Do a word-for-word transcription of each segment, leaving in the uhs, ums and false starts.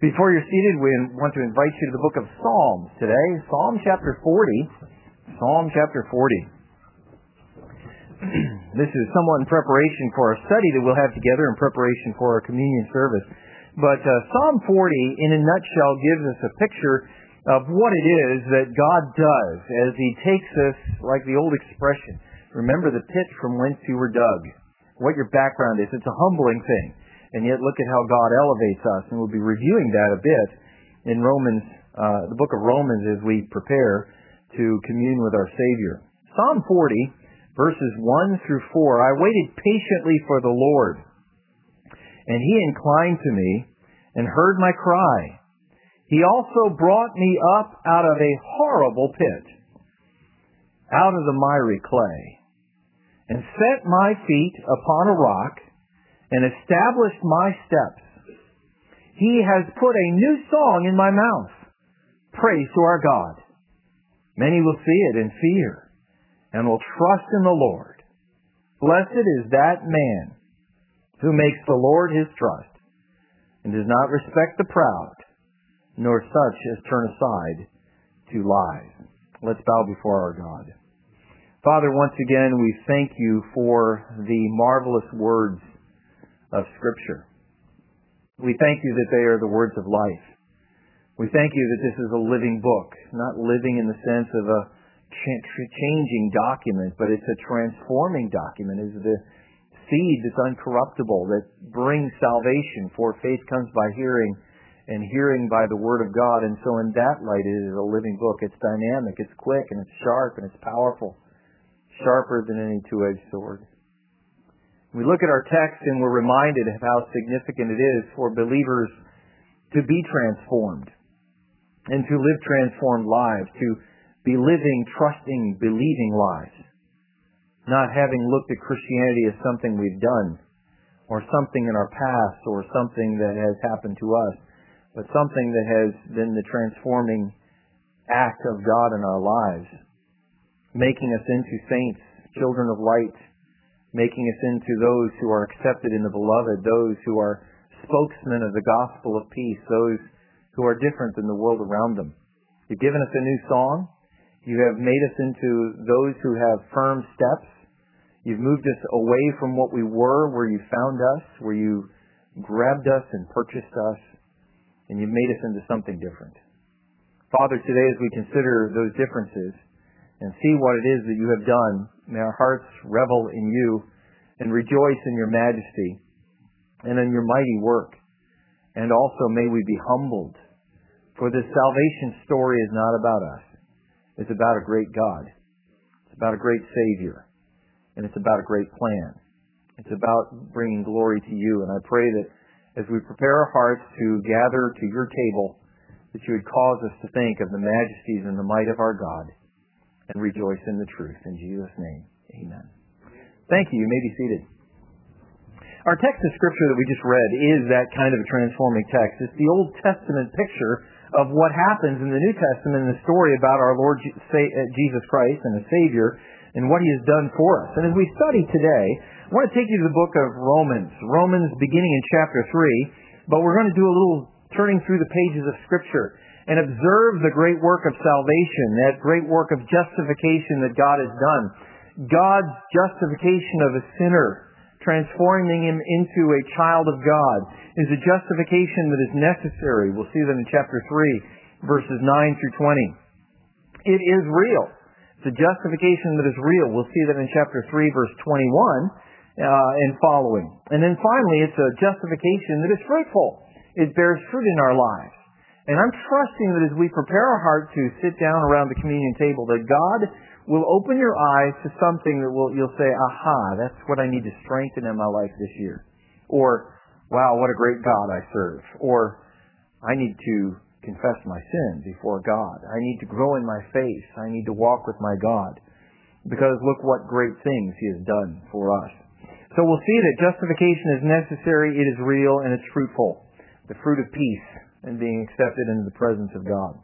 Before you're seated, we want to invite you to the book of Psalms today. Psalm chapter forty. Psalm chapter forty. This is somewhat in preparation for our study that we'll have together in preparation for our communion service. But uh, Psalm forty, in a nutshell, gives us a picture of what it is that God does as He takes us, like the old expression, remember the pit from whence you were dug. What your background is. It's a humbling thing. And yet look at how God elevates us. And we'll be reviewing that a bit in Romans, uh, the book of Romans, as we prepare to commune with our Savior. Psalm forty, verses one through four. I waited patiently for the Lord, and He inclined to me and heard my cry. He also brought me up out of a horrible pit, out of the miry clay, and set my feet upon a rock, and established my steps. He has put a new song in my mouth. Praise to our God. Many will see it and fear, and will trust in the Lord. Blessed is that man who makes the Lord his trust, and does not respect the proud, nor such as turn aside to lies. Let's bow before our God. Father, once again, we thank you for the marvelous words of Scripture. We thank you that they are the words of life. We thank you that this is a living book, not living in the sense of a changing document, but it's a transforming document. It's the seed that's uncorruptible, that brings salvation, for faith comes by hearing, and hearing by the Word of God. And so in that light, it is a living book. It's dynamic, it's quick, and it's sharp, and it's powerful, sharper than any two-edged sword. We look at our text and we're reminded of how significant it is for believers to be transformed and to live transformed lives, to be living, trusting, believing lives, not having looked at Christianity as something we've done or something in our past or something that has happened to us, but something that has been the transforming act of God in our lives, making us into saints, children of light, making us into those who are accepted in the beloved, those who are spokesmen of the gospel of peace, those who are different than the world around them. You've given us a new song. You have made us into those who have firm steps. You've moved us away from what we were, where you found us, where you grabbed us and purchased us, and you've made us into something different. Father, today as we consider those differences and see what it is that you have done, may our hearts revel in you and rejoice in your majesty and in your mighty work. And also may we be humbled, for this salvation story is not about us. It's about a great God. It's about a great Savior. And it's about a great plan. It's about bringing glory to you. And I pray that as we prepare our hearts to gather to your table, that you would cause us to think of the majesties and the might of our God, and rejoice in the truth. In Jesus' name, amen. Thank you. You may be seated. Our text of Scripture that we just read is that kind of a transforming text. It's the Old Testament picture of what happens in the New Testament in the story about our Lord Jesus Christ and the Savior and what He has done for us. And as we study today, I want to take you to the book of Romans. Romans beginning in chapter three, but we're going to do a little turning through the pages of Scripture and observe the great work of salvation, that great work of justification that God has done. God's justification of a sinner, transforming him into a child of God, is a justification that is necessary. We'll see that in chapter three, verses nine through twenty. It is real. It's a justification that is real. We'll see that in chapter three, verse twenty-one uh, and following. And then finally, it's a justification that is fruitful. It bears fruit in our lives. And I'm trusting that as we prepare our heart to sit down around the communion table, that God will open your eyes to something that will you'll say, aha, that's what I need to strengthen in my life this year. Or, wow, what a great God I serve. Or, I need to confess my sin before God. I need to grow in my faith. I need to walk with my God. Because look what great things He has done for us. So we'll see that justification is necessary, it is real, and it's fruitful. The fruit of peace and being accepted into the presence of God.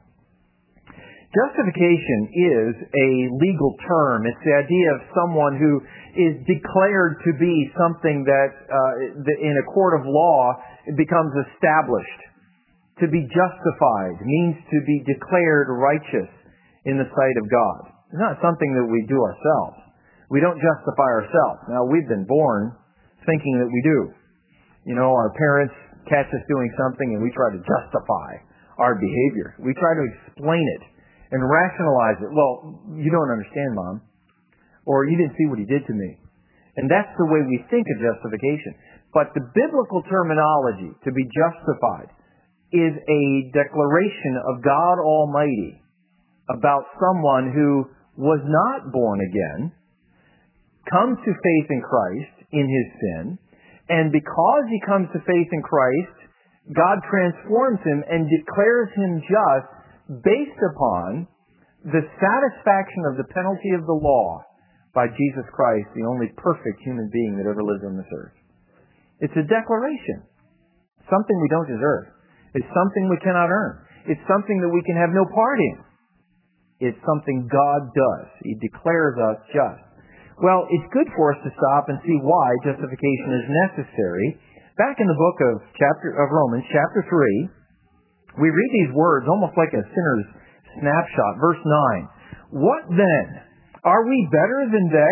Justification is a legal term. It's the idea of someone who is declared to be something that uh, in a court of law it becomes established. To be justified means to be declared righteous in the sight of God. It's not something that we do ourselves. We don't justify ourselves. Now, we've been born thinking that we do. You know, our parents catch us doing something and we try to justify our behavior. We try to explain it and rationalize it. Well, you don't understand, Mom. Or you didn't see what he did to me. And that's the way we think of justification. But the biblical terminology, to be justified, is a declaration of God Almighty about someone who was not born again, comes to faith in Christ in his sin, and because he comes to faith in Christ, God transforms him and declares him just based upon the satisfaction of the penalty of the law by Jesus Christ, the only perfect human being that ever lived on this earth. It's a declaration. Something we don't deserve. It's something we cannot earn. It's something that we can have no part in. It's something God does. He declares us just. Well, it's good for us to stop and see why justification is necessary. Back in the book of chapter of Romans, chapter three, we read these words almost like a sinner's snapshot. Verse nine. What then? Are we better than they?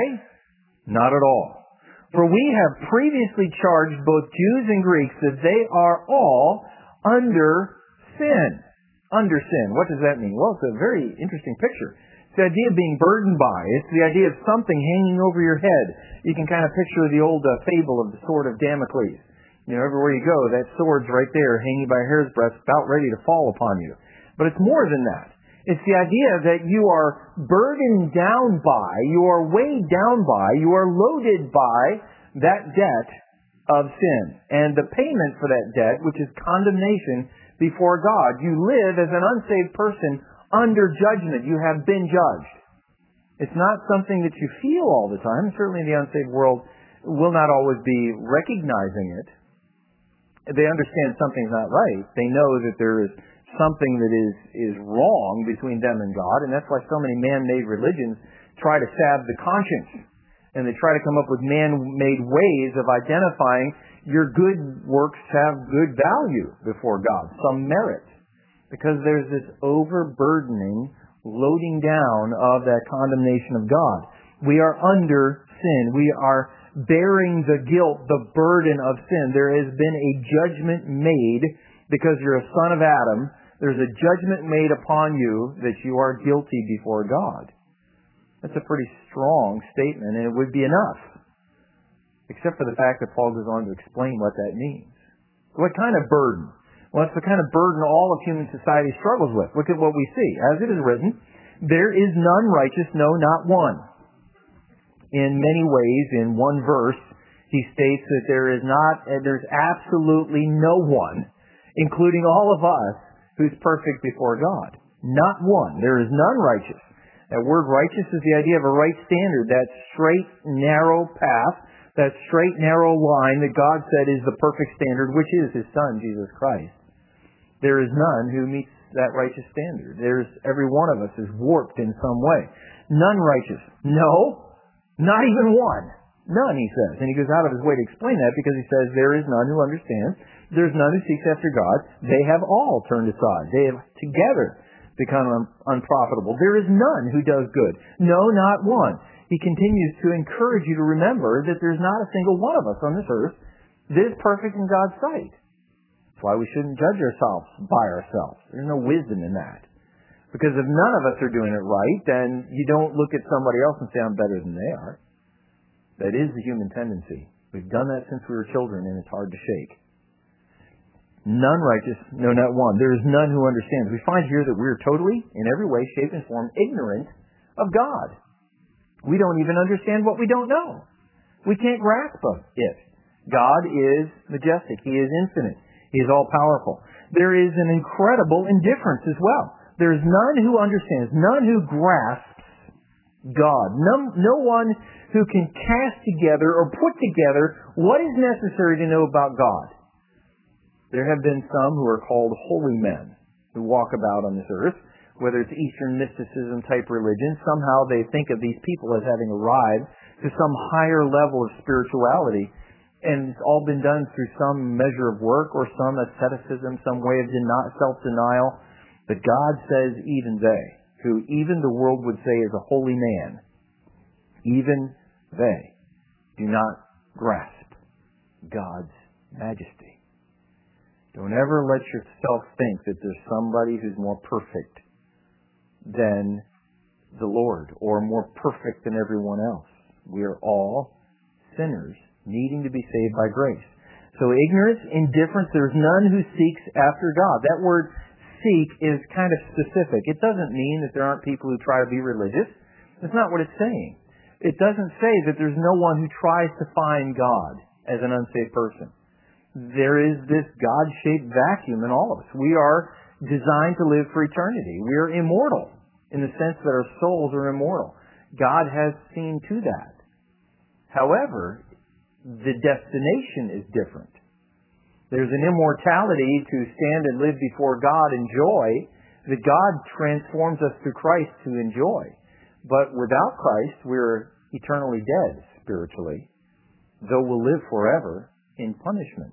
Not at all. For we have previously charged both Jews and Greeks that they are all under sin. Under sin. What does that mean? Well, it's a very interesting picture. It's the idea of being burdened by. It's the idea of something hanging over your head. You can kind of picture the old uh, fable of the sword of Damocles. You know, everywhere you go, that sword's right there, hanging by a hair's breadth, about ready to fall upon you. But it's more than that. It's the idea that you are burdened down by, you are weighed down by, you are loaded by that debt of sin. And the payment for that debt, which is condemnation before God. You live as an unsaved person under judgment. You have been judged. It's not something that you feel all the time. Certainly the unsaved world will not always be recognizing it. They understand something's not right. They know that there is something that is, is wrong between them and God, and that's why so many man-made religions try to salve the conscience. And they try to come up with man-made ways of identifying your good works have good value before God, some merit. Because there's this overburdening, loading down of that condemnation of God. We are under sin. We are bearing the guilt, the burden of sin. There has been a judgment made because you're a son of Adam. There's a judgment made upon you that you are guilty before God. That's a pretty strong statement, and it would be enough. Except for the fact that Paul goes on to explain what that means. What kind of burden? Well, it's the kind of burden all of human society struggles with. Look at what we see. As it is written, there is none righteous, no, not one. In many ways, in one verse, he states that there is not, there's absolutely no one, including all of us, who's perfect before God. Not one. There is none righteous. That word righteous is the idea of a right standard, that straight, narrow path, that straight, narrow line that God said is the perfect standard, which is His Son, Jesus Christ. There is none who meets that righteous standard. There's every one of us is warped in some way. None righteous. No, not even one. None, he says. And he goes out of his way to explain that because he says there is none who understands. There's none who seeks after God. They have all turned aside. They have together become un- unprofitable. There is none who does good. No, not one. He continues to encourage you to remember that there's not a single one of us on this earth that is perfect in God's sight. That's why we shouldn't judge ourselves by ourselves. There's no wisdom in that. Because if none of us are doing it right, then you don't look at somebody else and say, I'm better than they are. That is the human tendency. We've done that since we were children, and it's hard to shake. None righteous, no, not one. There is none who understands. We find here that we are totally, in every way, shape, and form, ignorant of God. We don't even understand what we don't know. We can't grasp it. God is majestic. He is infinite. He is all-powerful. There is an incredible indifference as well. There is none who understands, none who grasps God. No, no one who can cast together or put together what is necessary to know about God. There have been some who are called holy men who walk about on this earth, whether it's Eastern mysticism type religion. Somehow they think of these people as having arrived to some higher level of spirituality. And it's all been done through some measure of work or some asceticism, some way of deni- self-denial. But God says even they, who even the world would say is a holy man, even they do not grasp God's majesty. Don't ever let yourself think that there's somebody who's more perfect than the Lord or more perfect than everyone else. We are all sinners needing to be saved by grace. So ignorance, indifference, there's none who seeks after God. That word seek is kind of specific. It doesn't mean that there aren't people who try to be religious. That's not what it's saying. It doesn't say that there's no one who tries to find God as an unsaved person. There is this God-shaped vacuum in all of us. We are designed to live for eternity. We are immortal in the sense that our souls are immortal. God has seen to that. However, the destination is different. There's an immortality to stand and live before God in joy that God transforms us through Christ to enjoy. But without Christ, we're eternally dead spiritually, though we'll live forever in punishment.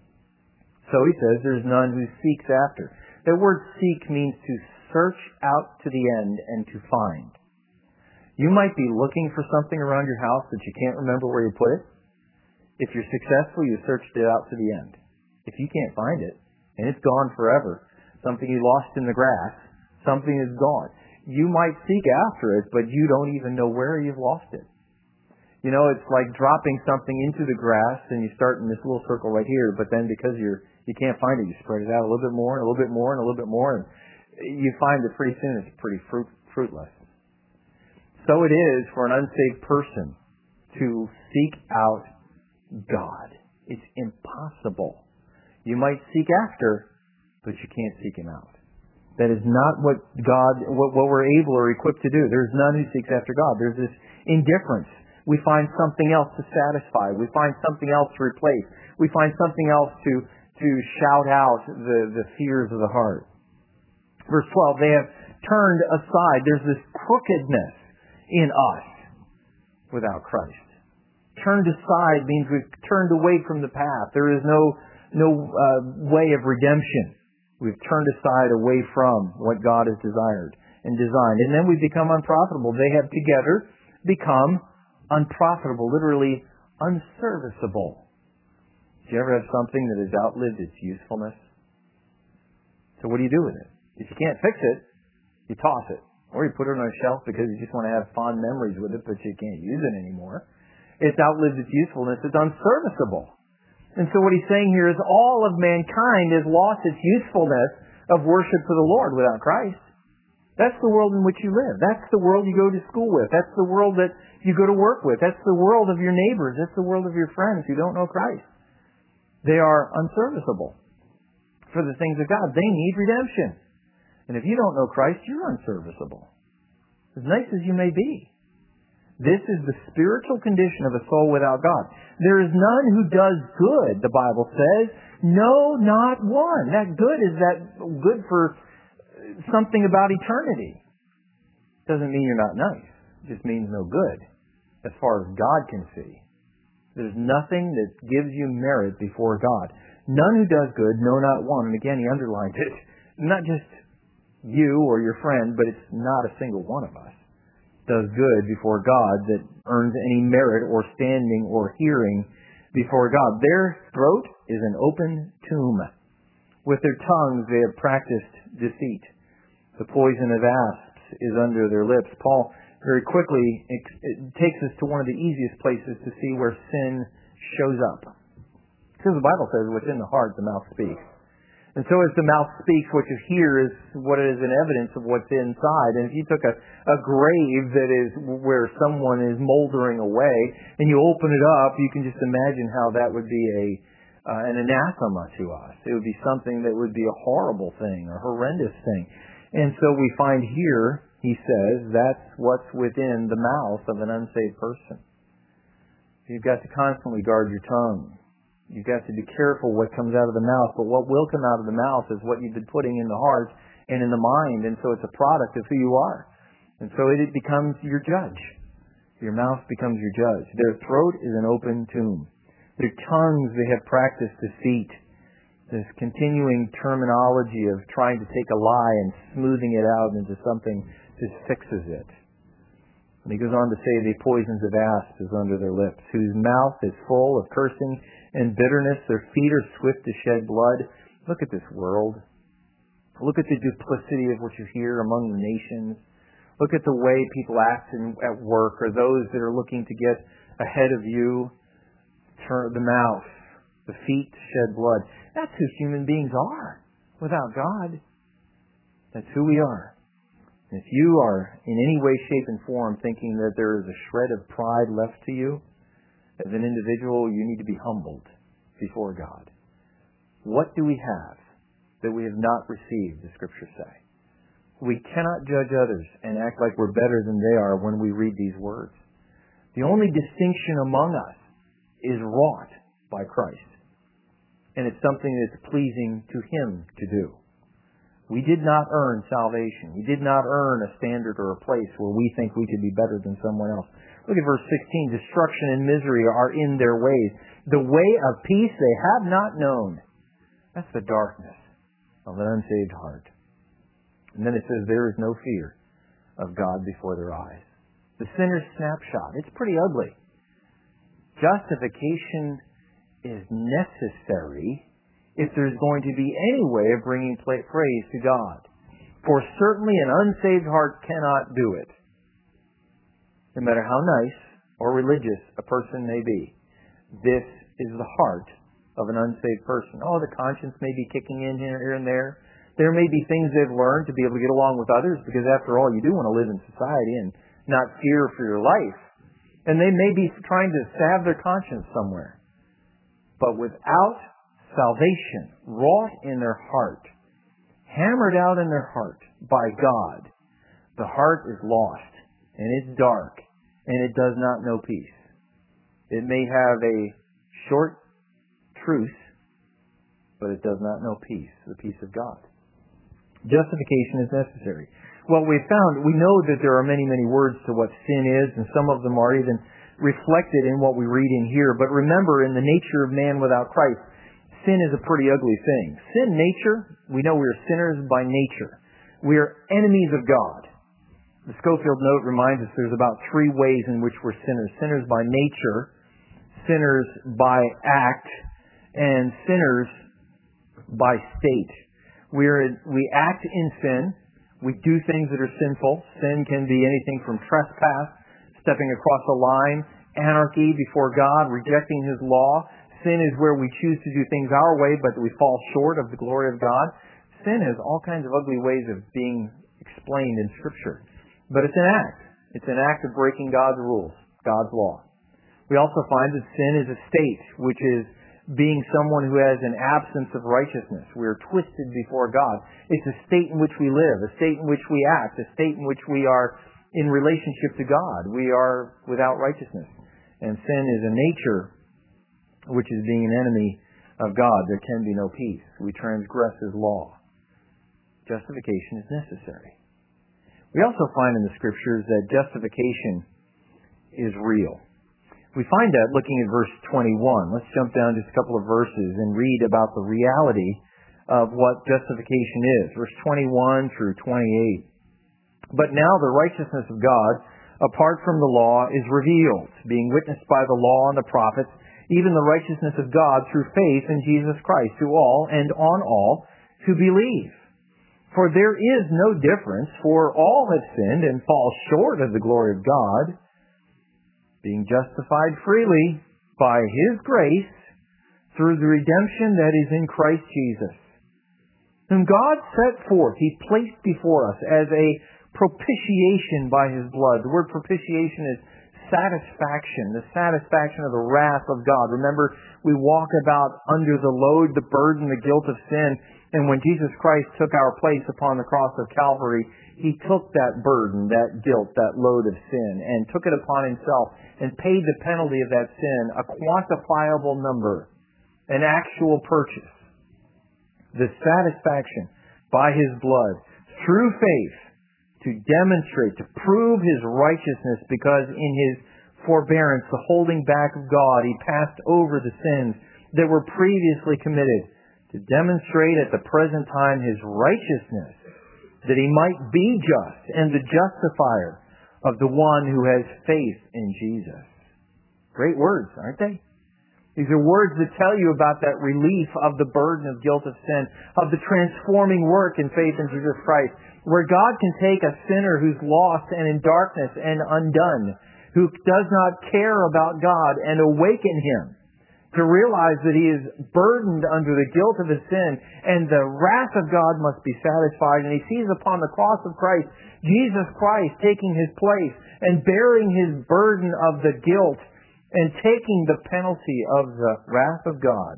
So he says there's none who seeks after. The word seek means to search out to the end and to find. You might be looking for something around your house that you can't remember where you put it. If you're successful, you searched it out to the end. If you can't find it, and it's gone forever, something you lost in the grass, something is gone. You might seek after it, but you don't even know where you've lost it. You know, it's like dropping something into the grass, and you start in this little circle right here, but then because you're you can't find it, you spread it out a little bit more, and a little bit more, and a little bit more, and you find that pretty soon it's pretty fruit, fruitless. So it is for an unsaved person to seek out God. It's impossible. You might seek after, but you can't seek Him out. That is not what God, what, what we're able or equipped to do. There's none who seeks after God. There's this indifference. We find something else to satisfy. We find something else to replace. We find something else to, to shout out the, the fears of the heart. Verse twelve, they have turned aside. There's this crookedness in us without Christ. Turned aside means we've turned away from the path. There is no, no uh, way of redemption. We've turned aside away from what God has desired and designed. And then we become unprofitable. They have together become unprofitable, literally unserviceable. Do you ever have something that has outlived its usefulness? So what do you do with it? If you can't fix it, you toss it. Or you put it on a shelf because you just want to have fond memories with it, but you can't use it anymore. It's outlived its usefulness. It's unserviceable. And so what he's saying here is all of mankind has lost its usefulness of worship to the Lord without Christ. That's the world in which you live. That's the world you go to school with. That's the world that you go to work with. That's the world of your neighbors. That's the world of your friends who don't know Christ. They are unserviceable for the things of God. They need redemption. And if you don't know Christ, you're unserviceable. As nice as you may be. This is the spiritual condition of a soul without God. There is none who does good, the Bible says. No, not one. That good is that good for something about eternity. Doesn't mean you're not nice. It just means no good as far as God can see. There's nothing that gives you merit before God. None who does good, no, not one. And again, he underlines it. Not just you or your friend, but it's not a single one of us does good before God that earns any merit or standing or hearing before God. Their throat is an open tomb. With their tongues they have practiced deceit. The poison of asps is under their lips. Paul very quickly it, it takes us to one of the easiest places to see where sin shows up. Because the Bible says what's in the heart, the mouth speaks. And so as the mouth speaks, what you hear is what is an evidence of what's inside. And if you took a, a grave that is where someone is moldering away, and you open it up, you can just imagine how that would be a uh, an anathema to us. It would be something that would be a horrible thing, a horrendous thing. And so we find here, he says, that's what's within the mouth of an unsaved person. You've got to constantly guard your tongue. You've got to be careful what comes out of the mouth, but what will come out of the mouth is what you've been putting in the heart and in the mind, and so it's a product of who you are. And so it becomes your judge. Your mouth becomes your judge. Their throat is an open tomb. Their tongues they have practiced deceit. This continuing terminology of trying to take a lie and smoothing it out into something that fixes it. And he goes on to say, the poisons of asps is under their lips, whose mouth is full of cursing and bitterness. Their feet are swift to shed blood. Look at this world. Look at the duplicity of what you hear among the nations. Look at the way people act in, at work, or those that are looking to get ahead of you. Turn the mouth, the feet to shed blood. That's who human beings are without God. That's who we are. If you are in any way, shape, and form thinking that there is a shred of pride left to you, as an individual, you need to be humbled before God. What do we have that we have not received, the Scriptures say? We cannot judge others and act like we're better than they are when we read these words. The only distinction among us is wrought by Christ. And it's something that's pleasing to Him to do. We did not earn salvation. We did not earn a standard or a place where we think we could be better than someone else. Look at verse sixteen. Destruction and misery are in their ways. The way of peace they have not known. That's the darkness of an unsaved heart. And then it says there is no fear of God before their eyes. The sinner's snapshot. It's pretty ugly. Justification is necessary if there's going to be any way of bringing praise to God. For certainly an unsaved heart cannot do it. No matter how nice or religious a person may be, this is the heart of an unsaved person. Oh, the conscience may be kicking in here, here and there. There may be things they've learned to be able to get along with others, because after all, you do want to live in society and not fear for your life. And they may be trying to salve their conscience somewhere. But without salvation wrought in their heart, hammered out in their heart by God, the heart is lost, and it's dark, and it does not know peace. It may have a short truce, but it does not know peace, the peace of God. Justification is necessary. Well, we found, we know that there are many, many words to what sin is, and some of them are even reflected in what we read in here. But remember, in the nature of man without Christ, sin is a pretty ugly thing. Sin nature, we know we are sinners by nature. We are enemies of God. The Schofield note reminds us there's about three ways in which we're sinners. Sinners by nature, sinners by act, and sinners by state. We're, we act in sin. We do things that are sinful. Sin can be anything from trespass, stepping across a line, anarchy before God, rejecting His law. Sin is where we choose to do things our way, but we fall short of the glory of God. Sin has all kinds of ugly ways of being explained in Scripture. But it's an act. It's an act of breaking God's rules, God's law. We also find that sin is a state, which is being someone who has an absence of righteousness. We are twisted before God. It's a state in which we live, a state in which we act, a state in which we are in relationship to God. We are without righteousness. And sin is a nature which is being an enemy of God. There can be no peace. We transgress His law. Justification is necessary. We also find in the Scriptures that justification is real. We find that looking at verse twenty-one. Let's jump down just a couple of verses and read about the reality of what justification is. Verse twenty-one through twenty-eight. But now the righteousness of God, apart from the law, is revealed, being witnessed by the law and the prophets, even the righteousness of God through faith in Jesus Christ, to all and on all who believe. For there is no difference, for all have sinned and fall short of the glory of God, being justified freely by His grace through the redemption that is in Christ Jesus, whom God set forth, He placed before us as a propitiation by His blood. The word propitiation is satisfaction, the satisfaction of the wrath of God. Remember, we walk about under the load, the burden, the guilt of sin, and when Jesus Christ took our place upon the cross of Calvary, He took that burden, that guilt, that load of sin, and took it upon Himself and paid the penalty of that sin, a quantifiable number, an actual purchase. The satisfaction by His blood, through faith, to demonstrate, to prove His righteousness, because in His forbearance, the holding back of God. He passed over the sins that were previously committed to demonstrate at the present time His righteousness, that He might be just and the justifier of the one who has faith in Jesus. Great words, aren't they? These are words that tell you about that relief of the burden of guilt of sin, of the transforming work in faith in Jesus Christ, where God can take a sinner who's lost and in darkness and undone, who does not care about God, and awaken him to realize that he is burdened under the guilt of his sin, and the wrath of God must be satisfied. And he sees upon the cross of Christ, Jesus Christ taking his place and bearing his burden of the guilt and taking the penalty of the wrath of God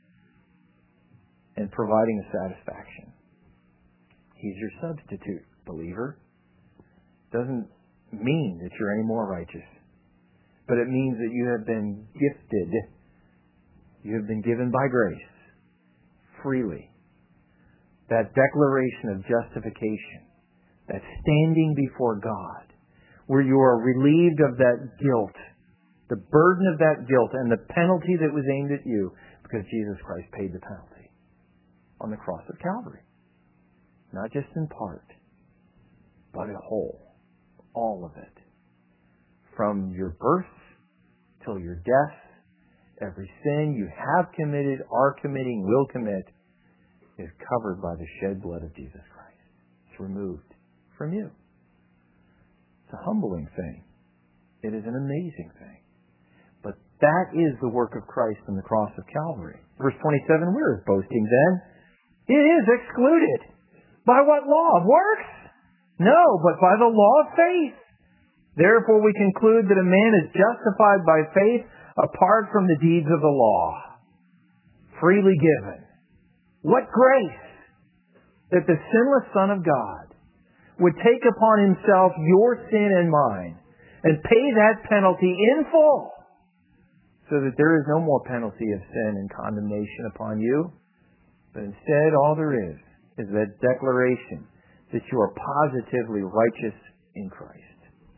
and providing a satisfaction. He's your substitute, believer. Doesn't mean that you're any more righteous, but it means that you have been gifted. You have been given by grace, freely, that declaration of justification, that standing before God, where you are relieved of that guilt, the burden of that guilt and the penalty that was aimed at you, because Jesus Christ paid the penalty on the cross of Calvary. Not just in part, but in whole. All of it. From your birth till your death, every sin you have committed, are committing, will commit, is covered by the shed blood of Jesus Christ. It's removed from you. It's a humbling thing. It is an amazing thing. But that is the work of Christ on the cross of Calvary. Verse twenty-seven, where is boasting then? It is excluded. By what law? Of works? No, but by the law of faith. Therefore we conclude that a man is justified by faith apart from the deeds of the law. Freely given. What grace that the sinless Son of God would take upon himself your sin and mine and pay that penalty in full, so that there is no more penalty of sin and condemnation upon you, but instead all there is is that declaration that you are positively righteous in Christ.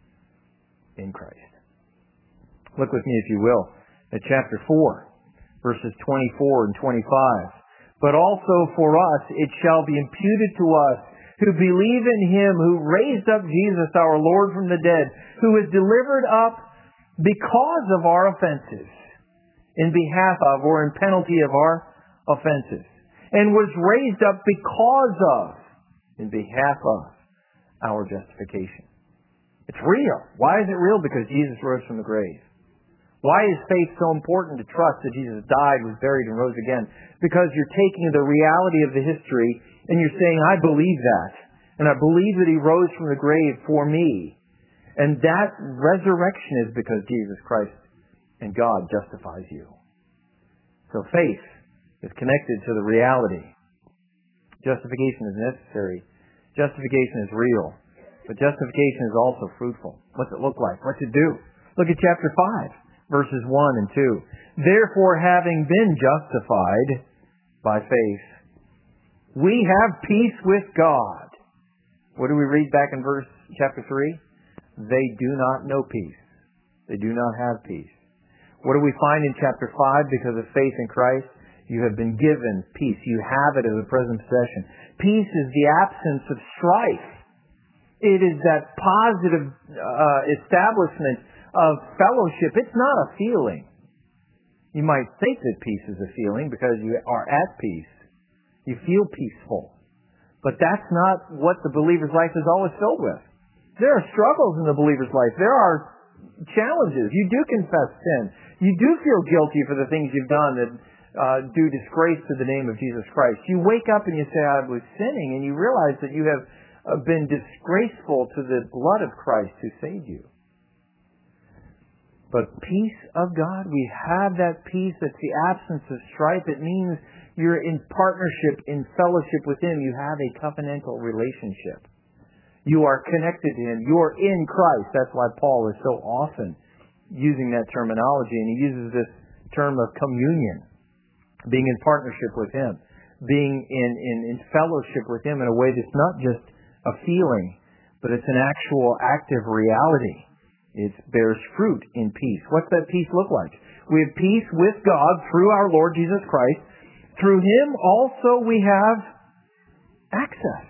In Christ. Look with me, if you will, at chapter four, verses twenty-four and twenty-five. But also for us it shall be imputed to us who believe in Him who raised up Jesus our Lord from the dead, who was delivered up because of our offenses, in behalf of, or in penalty of our offenses, and was raised up because of, in behalf of, our justification. It's real. Why is it real? Because Jesus rose from the grave. Why is faith so important to trust that Jesus died, was buried, and rose again? Because you're taking the reality of the history and you're saying, I believe that. And I believe that He rose from the grave for me. And that resurrection is because Jesus Christ and God justifies you. So faith is connected to the reality. Justification is necessary. Justification is real. But justification is also fruitful. What's it look like? What's it do? Look at chapter five, verses one and two. Therefore, having been justified by faith, we have peace with God. What do we read back in verse chapter three? They do not know peace. They do not have peace. What do we find in chapter five? Because of faith in Christ, you have been given peace. You have it as a present possession. Peace is the absence of strife. It is that positive uh, establishment of fellowship. It's not a feeling. You might think that peace is a feeling because you are at peace. You feel peaceful. But that's not what the believer's life is always filled with. There are struggles in the believer's life. There are challenges. You do confess sin. You do feel guilty for the things you've done that uh, do disgrace to the name of Jesus Christ. You wake up and you say, I was sinning, and you realize that you have uh, been disgraceful to the blood of Christ who saved you. But peace of God, we have that peace. That's the absence of strife. It means you're in partnership, in fellowship with Him. You have a covenantal relationship. You are connected to Him. You are in Christ. That's why Paul is so often using that terminology. And he uses this term of communion, being in partnership with Him, being in, in, in fellowship with Him in a way that's not just a feeling, but it's an actual active reality It bears fruit in peace. What's that peace look like? We have peace with God through our Lord Jesus Christ. Through Him also we have access.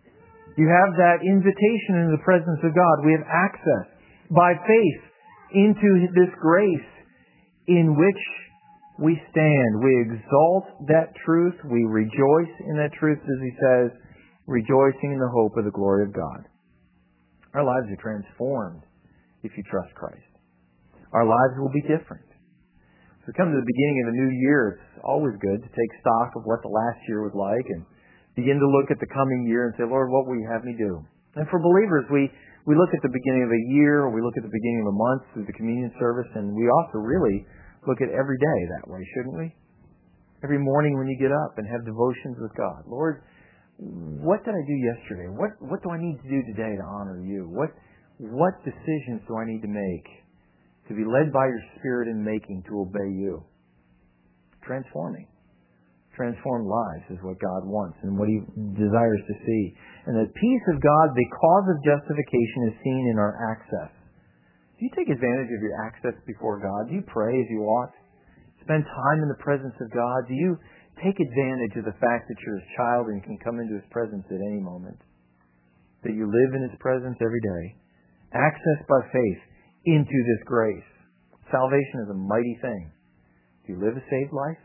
You have that invitation into the presence of God. We have access by faith into this grace in which we stand. We exalt that truth. We rejoice in that truth, as he says, rejoicing in the hope of the glory of God. Our lives are transformed if you trust Christ. Our lives will be different. As we come to the beginning of a new year, it's always good to take stock of what the last year was like and begin to look at the coming year and say, Lord, what will you have me do? And for believers, we, we look at the beginning of a year, or we look at the beginning of a month through the communion service, and we also really look at every day that way, shouldn't we? Every morning when you get up and have devotions with God. Lord, what did I do yesterday? What what do I need to do today to honor you? What what decisions do I need to make to be led by your Spirit in making to obey you? Transforming. Transformed lives is what God wants and what He desires to see. And the peace of God, because of justification, is seen in our access. Do you take advantage of your access before God? Do you pray as you ought? Spend time in the presence of God? Do you take advantage of the fact that you're His child and can come into His presence at any moment? That you live in His presence every day? Access by faith into this grace. Salvation is a mighty thing. Do you live a saved life?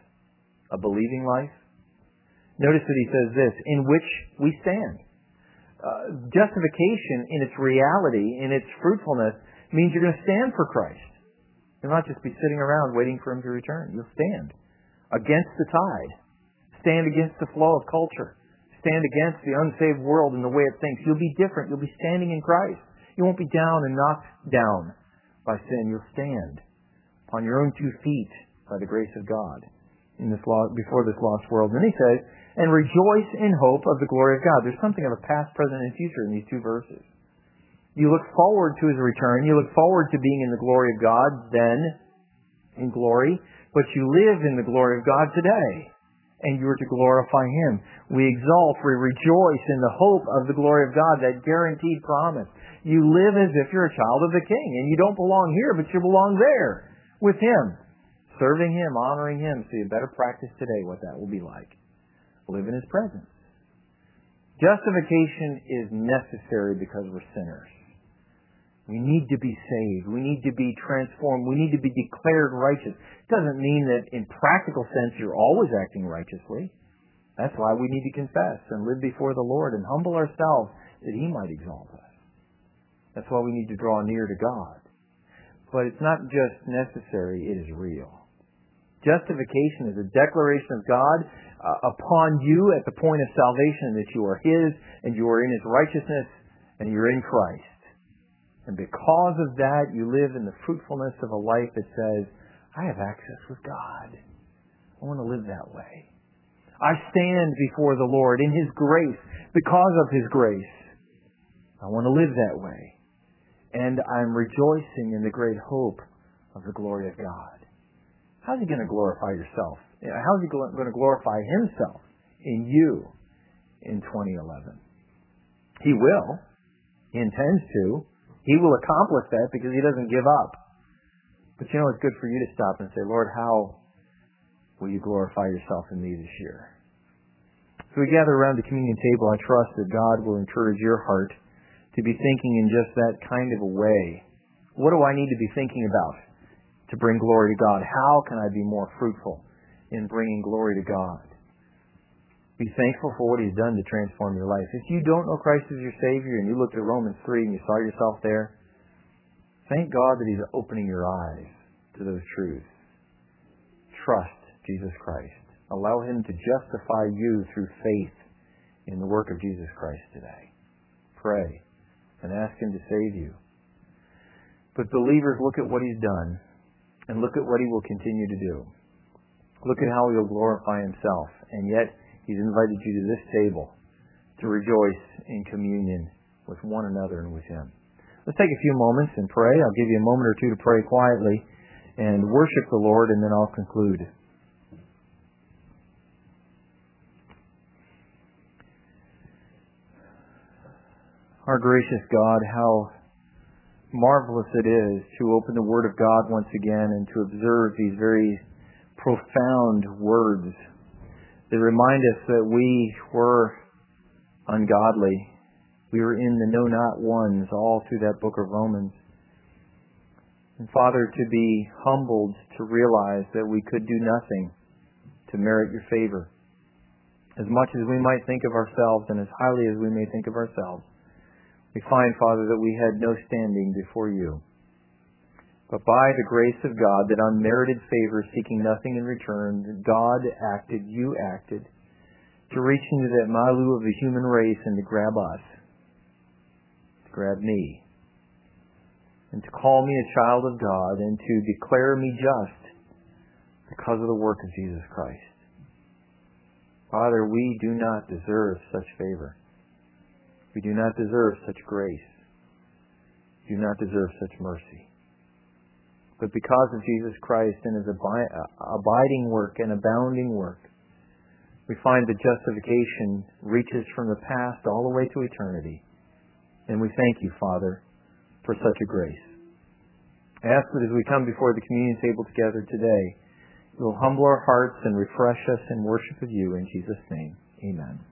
A believing life? Notice that he says this, in which we stand. Uh, justification in its reality, in its fruitfulness, means you're going to stand for Christ. You'll not just be sitting around waiting for Him to return. You'll stand against the tide. Stand against the flow of culture. Stand against the unsaved world and the way it thinks. You'll be different. You'll be standing in Christ. You won't be down and knocked down by sin. You'll stand on your own two feet by the grace of God in this law, before this lost world. And he says, and rejoice in hope of the glory of God. There's something of a past, present, and future in these two verses. You look forward to His return. You look forward to being in the glory of God then, in glory. But you live in the glory of God today. And you are to glorify Him. We exalt, we rejoice in the hope of the glory of God, that guaranteed promise. You live as if you're a child of the King. And you don't belong here, but you belong there with Him. Serving Him, honoring Him. So you better practice today what that will be like. Live in His presence. Justification is necessary because we're sinners. We need to be saved. We need to be transformed. We need to be declared righteous. It doesn't mean that in practical sense you're always acting righteously. That's why we need to confess and live before the Lord and humble ourselves that He might exalt us. That's why we need to draw near to God. But it's not just necessary, it is real. Justification is a declaration of God uh, upon you at the point of salvation that you are His and you are in His righteousness and you're in Christ. And because of that, you live in the fruitfulness of a life that says, I have access with God. I want to live that way. I stand before the Lord in His grace because of His grace. I want to live that way. And I'm rejoicing in the great hope of the glory of God. How's He going to glorify yourself? How's He going to glorify Himself in you in twenty eleven? He will. He intends to. He will accomplish that because He doesn't give up. But you know, it's good for you to stop and say, Lord, how will you glorify yourself in me this year? So we gather around the communion table. I trust that God will encourage your heart to be thinking in just that kind of a way. What do I need to be thinking about to bring glory to God? How can I be more fruitful in bringing glory to God? Be thankful for what He's done to transform your life. If you don't know Christ as your Savior and you looked at Romans three and you saw yourself there, thank God that He's opening your eyes to those truths. Trust Jesus Christ. Allow Him to justify you through faith in the work of Jesus Christ today. Pray and ask Him to save you. But believers, look at what He's done and look at what He will continue to do. Look at how He'll glorify Himself. And yet, He's invited you to this table to rejoice in communion with one another and with Him. Let's take a few moments and pray. I'll give you a moment or two to pray quietly and worship the Lord, and then I'll conclude. Our gracious God, how marvelous it is to open the Word of God once again and to observe these very profound words that remind us that we were ungodly. We were in the know-not ones all through that book of Romans. And Father, to be humbled to realize that we could do nothing to merit your favor. As much as we might think of ourselves and as highly as we may think of ourselves, we find, Father, that we had no standing before you. But by the grace of God, that unmerited favor, seeking nothing in return, God acted, you acted, to reach into that milieu of the human race and to grab us, to grab me, and to call me a child of God and to declare me just because of the work of Jesus Christ. Father, we do not deserve such favor. We do not deserve such grace. We do not deserve such mercy. But because of Jesus Christ and His abi- abiding work and abounding work, we find that justification reaches from the past all the way to eternity. And we thank you, Father, for such a grace. I ask that as we come before the communion table together today, you will humble our hearts and refresh us in worship of you in Jesus' name. Amen.